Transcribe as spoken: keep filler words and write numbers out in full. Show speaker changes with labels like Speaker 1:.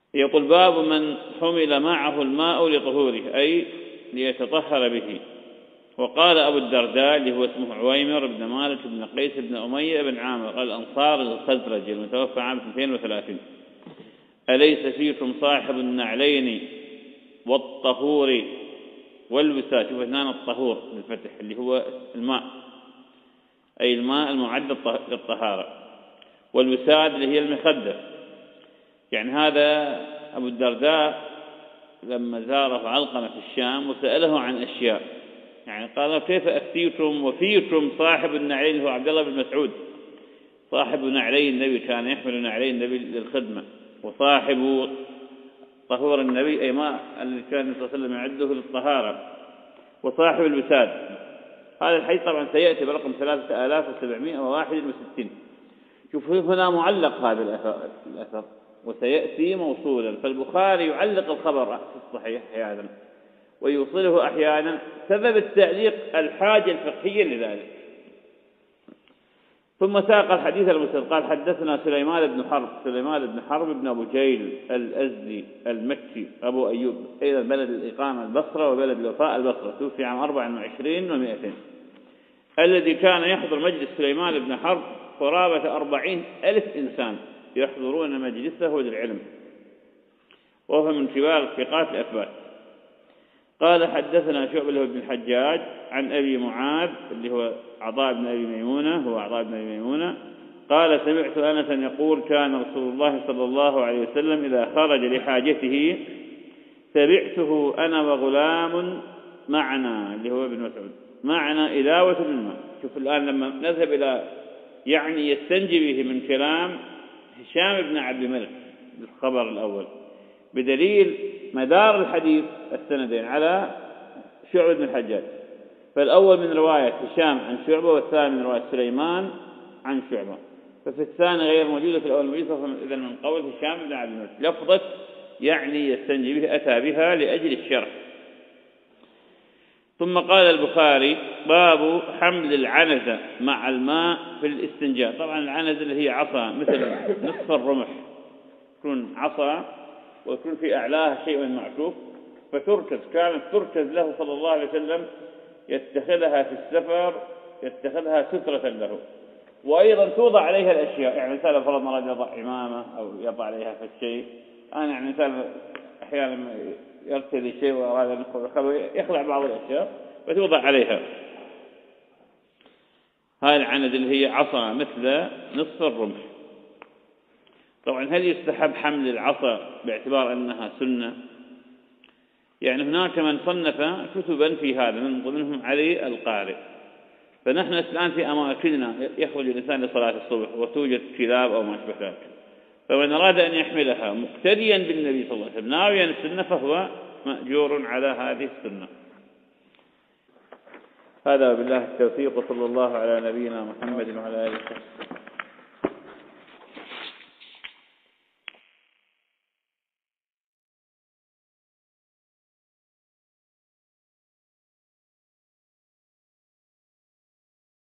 Speaker 1: يقول باب من حمل معه الماء لطهوره أي ليتطهر به. وقال أبو الدرداء اللي هو اسمه عويمر بن مالك بن قيس بن أمية بن عامر الأنصار الخزرجي المتوفى عام اثنين وثلاثين: أليس فيكم صاحب النعلين والطهور والوساد؟ شوف هنا الطهور بالفتح اللي هو الماء، أي الماء المعد للطهارة، والوساد اللي هي المخدة. يعني هذا أبو الدرداء لما زاره علقمة في الشام وسأله عن أشياء، يعني قال كيف أفتيكم وفيكم صاحب النعلين، هو عبد الله بن مسعود صاحب نعلي النبي، كان يحمل نعلي النبي للخدمة، وصاحب طهور النبي أي ماء الذي كان النبي صلى الله عليه وسلم يعده للطهارة، وصاحب الوساد. هذا الحديث طبعا سيأتي برقم ثلاثة آلاف وسبعمائة وواحد وستين. شوف هنا معلق هذا الأثر وسيأتي موصولا، فالبخاري يعلق الخبر في الصحيح أحيانا ويوصله أحيانا، سبب التعليق الحاجة الفقهية لذلك. ثم ساق الحديث المسند قال حدثنا سليمان بن حرب سليمان بن حرب بن أبو جيل الأزدي المكي أبو أيوب، أيضا بلد الإقامة البصرة وبلد الوفاء البصرة، توفي عام أربع وعشرين ومائتين، الذي كان يحضر مجلس سليمان بن حرب قرابة أربعين ألف إنسان يحضرون مجلسه للعلم، وهو من كبار الثقات الأثبات. قال حدثنا شعبة بن الحجاج عن أبي معاذ اللي هو عطاء بن أبي ميمونة هو عطاء بن أبي ميمونة قال سمعت أنسا يقول كان رسول الله صلى الله عليه وسلم إذا خرج لحاجته تبعته أنا وغلام معنا، اللي هو ابن مسعود، معنا إلاوة من الماء. شوف الآن لما نذهب إلى يعني يستنجي به من كلام هشام بن عبد الملك الخبر الأول، بدليل مدار الحديث السندين على شعبة بن الحجاج، فالأول من رواية هشام عن شعبة والثاني من رواية سليمان عن شعبة، ففي الثاني غير موجودة، في الأول موجودة، إذا من قول هشام بن عبد الملك لفظة يعني يستنجي به أتى بها لأجل الشرح. ثم قال البخاري باب حمل العنزة مع الماء في الاستنجاء. طبعا العنزة اللي هي عصا مثل نصف الرمح، تكون عصا ويكون في أعلاها شيء معكوف فتركز، كانت تركز له صلى الله عليه وسلم، يتخذها في السفر يتخذها سترة له، وأيضا توضع عليها الأشياء. يعني مثلا فرض مرض يضع عمامة أو يضع عليها فالشيء، أنا يعني مثلا أحيانا يرتدي شيء وأراد أن يخلع بعض الأشياء فتوضع عليها. هاي العند اللي هي عصا مثل نصف الرمح. طبعا هل يستحب حمل العصا باعتبار أنها سنة؟ يعني هناك من صنف كتبا في هذا، من ضمنهم علي القارئ. فنحن الآن في أماكننا يخرج الإنسان لصلاة الصبح وتوجد كلاب أو ما أشبه ذلك، فمن أراد أن يحملها مقتديا بالنبي صلى الله عليه وسلم ناويا السنة فهو مأجور على هذه السنة. هذا بالله التوفيق، وصلى الله على نبينا محمد وعلى آله وصحبه.